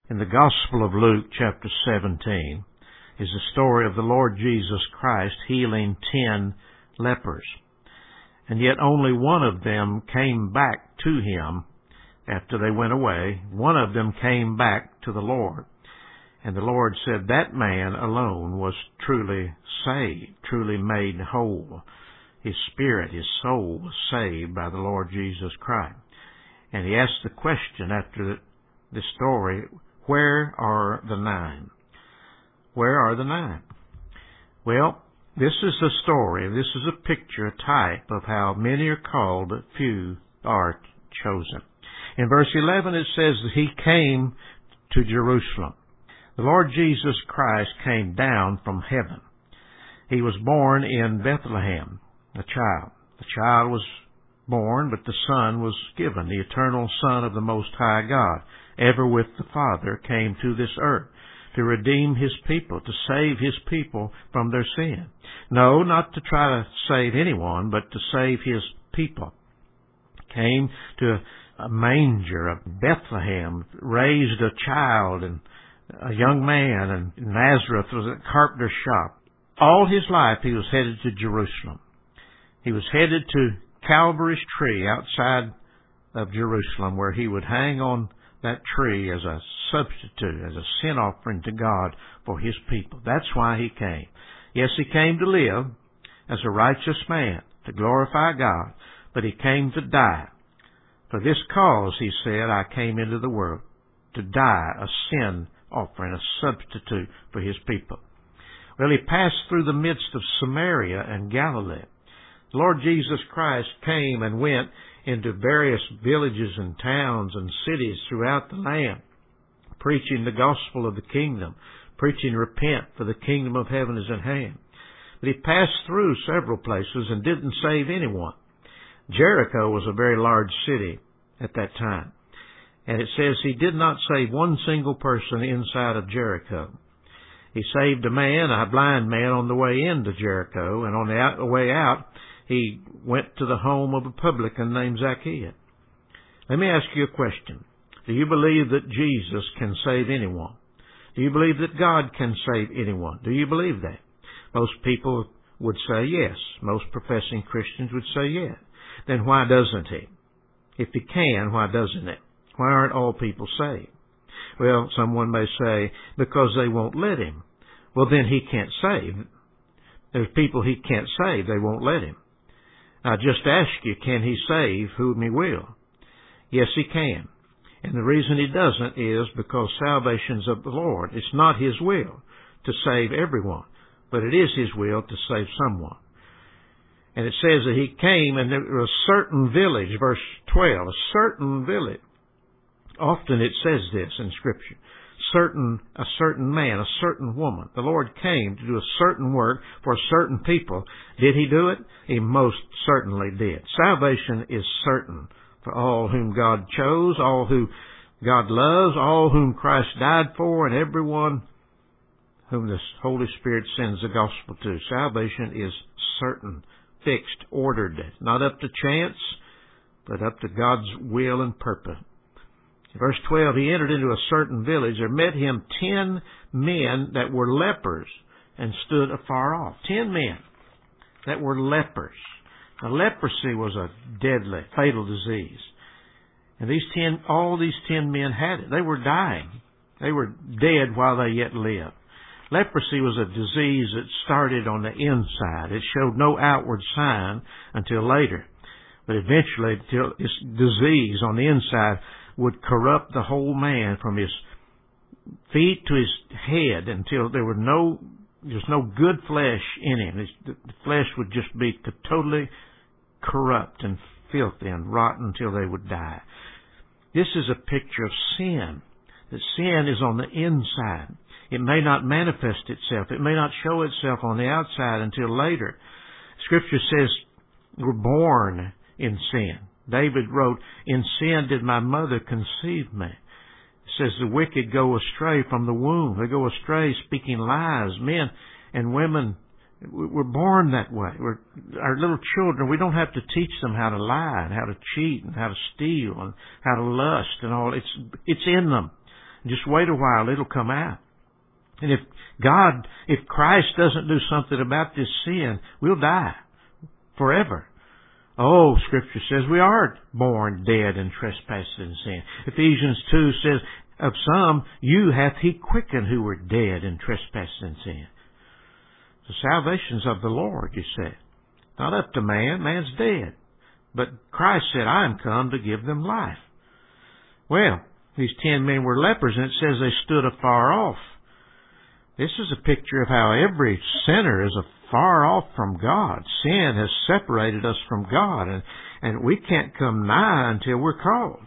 In the Gospel of Luke, chapter 17, is the story of the Lord Jesus Christ healing 10 lepers. And yet only one of them came back to him after they went away. One of them came back to the Lord. And the Lord said that man alone was truly saved, truly made whole. His spirit, his soul was saved by the Lord Jesus Christ. And he asked the question after the story, where are the 9? Where are the 9? Well, this is a story, this is a picture, a type of how many are called, but few are chosen. In verse 11 it says that he came to Jerusalem. The Lord Jesus Christ came down from heaven. He was born in Bethlehem, a child. The child was born, but the Son was given, the eternal Son of the Most High God, ever with the Father, came to this earth to redeem His people, to save His people from their sin. No, not to try to save anyone, but to save His people. Came to a manger of Bethlehem, raised a child and a young man, and Nazareth was a carpenter's shop. All his life he was headed to Jerusalem. He was headed to Calvary's tree outside of Jerusalem, where he would hang on that tree as a substitute, as a sin offering to God for His people. That's why He came. Yes, He came to live as a righteous man, to glorify God, but He came to die. For this cause, He said, I came into the world, to die a sin offering, a substitute for His people. Well, He passed through the midst of Samaria and Galilee. The Lord Jesus Christ came and went into various villages and towns and cities throughout the land, preaching the gospel of the kingdom, preaching repent, for the kingdom of heaven is at hand. But He passed through several places and didn't save anyone. Jericho was a very large city at that time. And it says He did not save one single person inside of Jericho. He saved a man, a blind man, on the way into Jericho, and on the way out, He went to the home of a publican named Zacchaeus. Let me ask you a question. Do you believe that Jesus can save anyone? Do you believe that God can save anyone? Do you believe that? Most people would say yes. Most professing Christians would say yes. Then why doesn't He? If He can, why doesn't He? Why aren't all people saved? Well, someone may say, because they won't let Him. Well, then He can't save. There's people He can't save. They won't let Him. I just ask you, can He save whom He will? Yes, He can. And the reason He doesn't is because salvation's of the Lord. It's not His will to save everyone, but it is His will to save someone. And it says that He came, and there was a certain village, verse 12, a certain village. Often it says this in Scripture. A certain man, a certain woman. The Lord came to do a certain work for a certain people. Did He do it? He most certainly did. Salvation is certain for all whom God chose, all who God loves, all whom Christ died for, and everyone whom the Holy Spirit sends the gospel to. Salvation is certain, fixed, ordered, not up to chance, but up to God's will and purpose. Verse 12, He entered into a certain village. There met Him 10 men that were lepers and stood afar off. 10 men that were lepers. Now, leprosy was a deadly, fatal disease. And all these 10 men had it. They were dying. They were dead while they yet lived. Leprosy was a disease that started on the inside. It showed no outward sign until later. But eventually, this disease on the inside would corrupt the whole man from his feet to his head until there was no good flesh in him. The flesh would just be totally corrupt and filthy and rotten until they would die. This is a picture of sin. That sin is on the inside. It may not manifest itself. It may not show itself on the outside until later. Scripture says we're born in sin. David wrote, in sin did my mother conceive me. It says the wicked go astray from the womb. They go astray speaking lies. Men and women, we're born that way. Our little children, we don't have to teach them how to lie and how to cheat and how to steal and how to lust and all. It's in them. Just wait a while, it'll come out. And if Christ doesn't do something about this sin, we'll die forever. Oh, Scripture says we are born dead in trespasses and sin. Ephesians 2 says, of some you hath he quickened who were dead in trespasses and sin. The salvation's of the Lord, you say. Not up to man. Man's dead. But Christ said, I am come to give them life. Well, these 10 men were lepers, and it says they stood afar off. This is a picture of how every sinner is afar off from God. Sin has separated us from God, and we can't come nigh until we're called.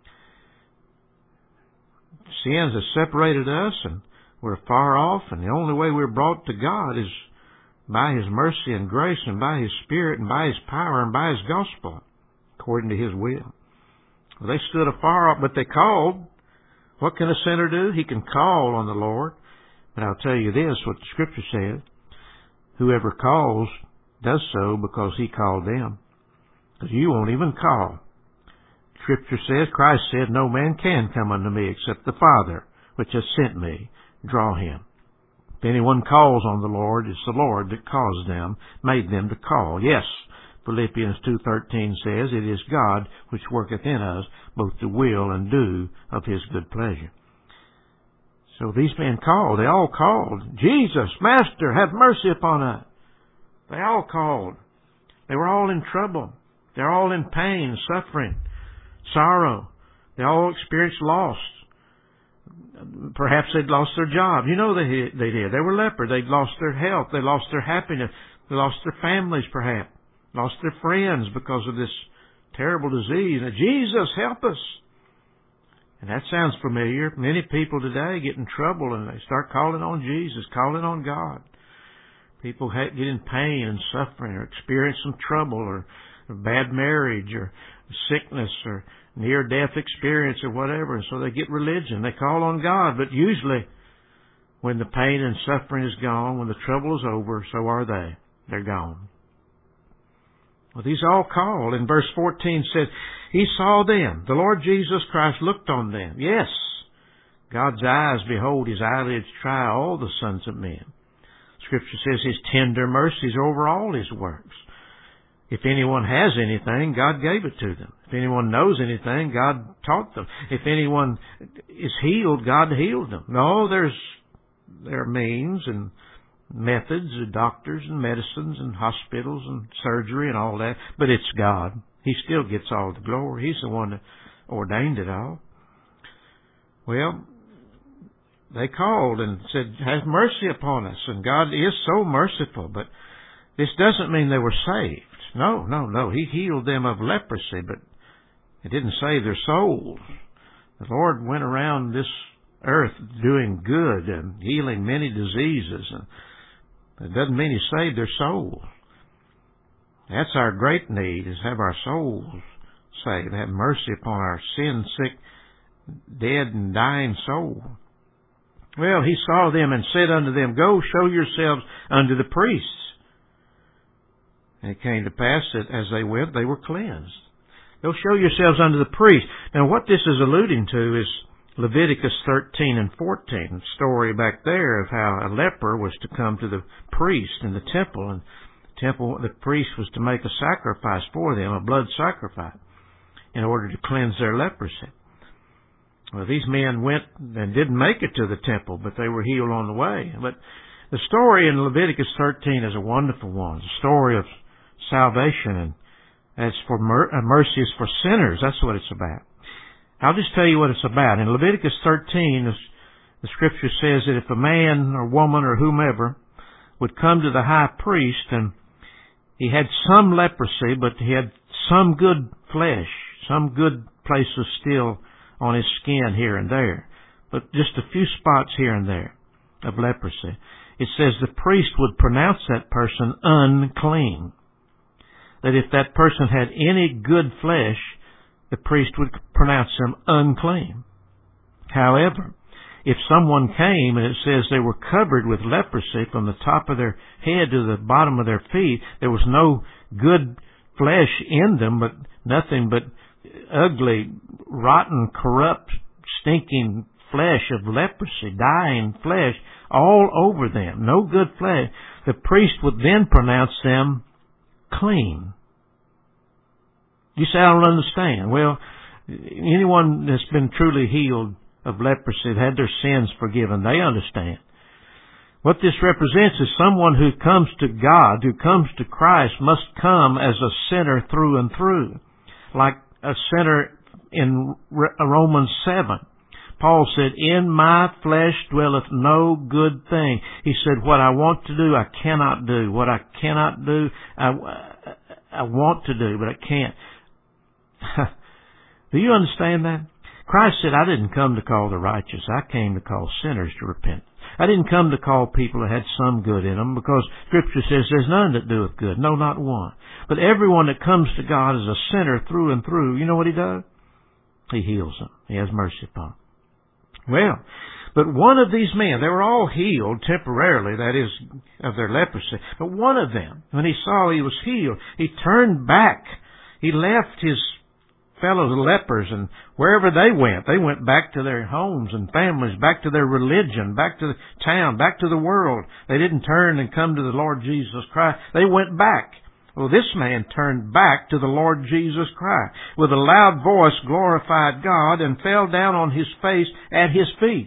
Sin has separated us, and we're far off, and the only way we're brought to God is by His mercy and grace, and by His Spirit, and by His power, and by His gospel, according to His will. Well, they stood afar off, but they called. What can a sinner do? He can call on the Lord. But I'll tell you this, what the Scripture says, whoever calls does so because He called them. Because you won't even call. Scripture says, Christ said, no man can come unto me except the Father, which has sent me, draw him. If anyone calls on the Lord, it's the Lord that caused them, made them to call. Yes, Philippians 2:13 says, it is God which worketh in us both to will and do of His good pleasure. So these men called. They all called. Jesus, Master, have mercy upon us. They all called. They were all in trouble. They're all in pain, suffering, sorrow. They all experienced loss. Perhaps they'd lost their job. You know they did. They were lepers. They'd lost their health. They lost their happiness. They lost their families, perhaps. Lost their friends because of this terrible disease. Now, Jesus, help us. And that sounds familiar. Many people today get in trouble and they start calling on Jesus, calling on God. People get in pain and suffering or experience some trouble or bad marriage or sickness or near-death experience or whatever. And so they get religion. They call on God. But usually when the pain and suffering is gone, when the trouble is over, so are they. They're gone. Well, these all called. And verse 14 says, He saw them. The Lord Jesus Christ looked on them. Yes, God's eyes behold, His eyelids try all the sons of men. Scripture says His tender mercies over all His works. If anyone has anything, God gave it to them. If anyone knows anything, God taught them. If anyone is healed, God healed them. No, there are means and methods of doctors and medicines and hospitals and surgery and all that, but it's God. He still gets all the glory. He's the one that ordained it all. Well, they called and said, have mercy upon us. And God is so merciful, but this doesn't mean they were saved. No. He healed them of leprosy, but it didn't save their souls. The Lord went around this earth doing good and healing many diseases, and it doesn't mean He saved their souls. That's our great need, is have our souls saved. Have mercy upon our sin-sick, dead and dying soul. Well, He saw them and said unto them, Go show yourselves unto the priests. And it came to pass that as they went, they were cleansed. Go show yourselves unto the priest. Now, what this is alluding to is Leviticus 13 and 14, the story back there of how a leper was to come to the priest in the temple, and the priest was to make a sacrifice for them, a blood sacrifice, in order to cleanse their leprosy. Well, these men went and didn't make it to the temple, but they were healed on the way. But the story in Leviticus 13 is a wonderful one. It's a story of salvation, and as for mercy is for sinners. That's what it's about. I'll just tell you what it's about. In Leviticus 13, the Scripture says that if a man or woman or whomever would come to the high priest and he had some leprosy, but he had some good flesh, some good places still on his skin here and there, but just a few spots here and there of leprosy, it says the priest would pronounce that person unclean. That if that person had any good flesh, the priest would pronounce them unclean. However, if someone came and it says they were covered with leprosy from the top of their head to the bottom of their feet, there was no good flesh in them, but nothing but ugly, rotten, corrupt, stinking flesh of leprosy, dying flesh, all over them. No good flesh. The priest would then pronounce them clean. You say, I don't understand. Well, anyone that's been truly healed of leprosy, had their sins forgiven, they understand. What this represents is someone who comes to God, who comes to Christ, must come as a sinner through and through. Like a sinner in Romans 7. Paul said, in my flesh dwelleth no good thing. He said, what I want to do, I cannot do. What I cannot do, I want to do, but I can't. Do you understand that? Christ said, I didn't come to call the righteous. I came to call sinners to repentance. I didn't come to call people that had some good in them, because Scripture says there's none that doeth good. No, not one. But everyone that comes to God as a sinner through and through, you know what He does? He heals them. He has mercy upon them. Well, but one of these men, they were all healed temporarily, that is, of their leprosy. But one of them, when he saw he was healed, he turned back. He left his fellow lepers, and wherever they went back to their homes and families, back to their religion, back to the town, back to the world. They didn't turn and come to the Lord Jesus Christ. They went back. Well, this man turned back to the Lord Jesus Christ. With a loud voice glorified God and fell down on his face at His feet.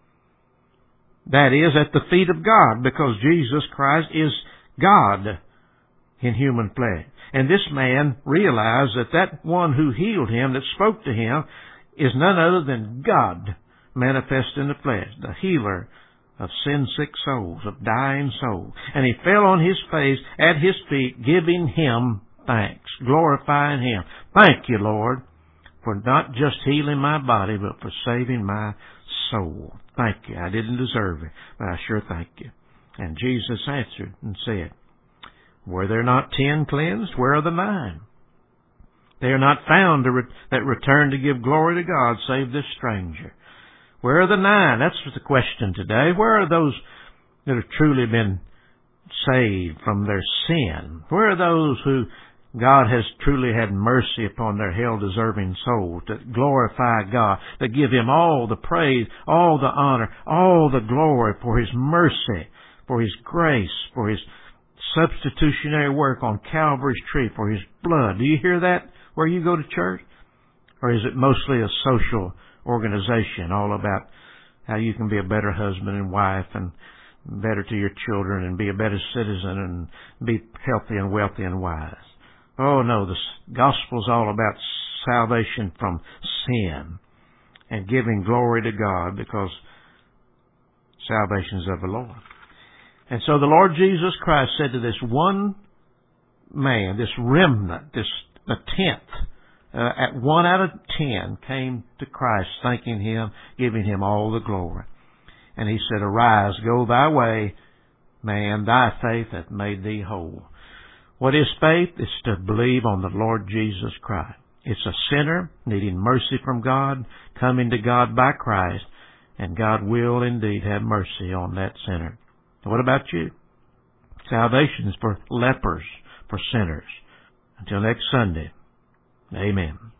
That is, at the feet of God, because Jesus Christ is God in human flesh. And this man realized that that one who healed him, that spoke to him, is none other than God manifest in the flesh, the healer of sin-sick souls, of dying souls. And he fell on his face at His feet, giving Him thanks, glorifying Him. Thank you, Lord, for not just healing my body, but for saving my soul. Thank you. I didn't deserve it, but I sure thank you. And Jesus answered and said, were there not 10 cleansed? Where are the 9? They are not found that return to give glory to God, save this stranger. Where are the 9? That's the question today. Where are those that have truly been saved from their sin? Where are those who God has truly had mercy upon their hell-deserving souls, that glorify God, that give Him all the praise, all the honor, all the glory for His mercy, for His grace, for His substitutionary work on Calvary's tree, for His blood? Do you hear that where you go to church? Or is it mostly a social organization all about how you can be a better husband and wife and better to your children and be a better citizen and be healthy and wealthy and wise? Oh no, the gospel's all about salvation from sin and giving glory to God, because salvation's of the Lord. And so the Lord Jesus Christ said to this one man, this remnant, the 10th, at 1 out of 10 came to Christ, thanking Him, giving Him all the glory. And He said, arise, go thy way, man, thy faith hath made thee whole. What is faith? It's to believe on the Lord Jesus Christ. It's a sinner needing mercy from God, coming to God by Christ, and God will indeed have mercy on that sinner. What about you? Salvation is for lepers, for sinners. Until next Sunday, amen.